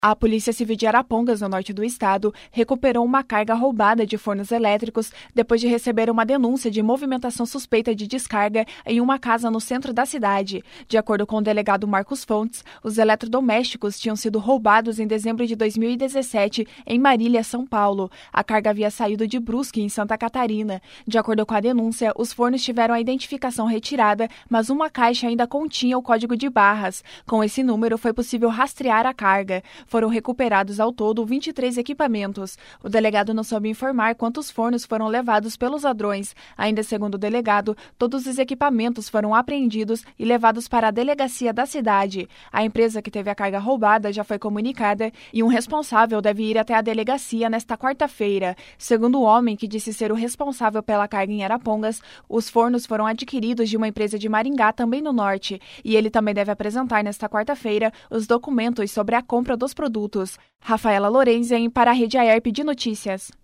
A Polícia Civil de Arapongas, no norte do estado, recuperou uma carga roubada de fornos elétricos depois de receber uma denúncia de movimentação suspeita de descarga em uma casa no centro da cidade. De acordo com o delegado Marcos Fontes, os eletrodomésticos tinham sido roubados em dezembro de 2017 em Marília, São Paulo. A carga havia saído de Brusque, em Santa Catarina. De acordo com a denúncia, os fornos tiveram a identificação retirada, mas uma caixa ainda continha o código de barras. Com esse número, foi possível rastrear a carga. Foram recuperados ao todo 23 equipamentos. O delegado não soube informar quantos fornos foram levados pelos ladrões. Ainda segundo o delegado, todos os equipamentos foram apreendidos e levados para a delegacia da cidade. A empresa que teve a carga roubada já foi comunicada e um responsável deve ir até a delegacia nesta quarta-feira. Segundo o homem que disse ser o responsável pela carga em Arapongas, os fornos foram adquiridos de uma empresa de Maringá, também no norte, e ele também deve apresentar nesta quarta-feira os documentos sobre a compra dos produtos. Rafaela Lorenzien para a Rede AERP de Notícias.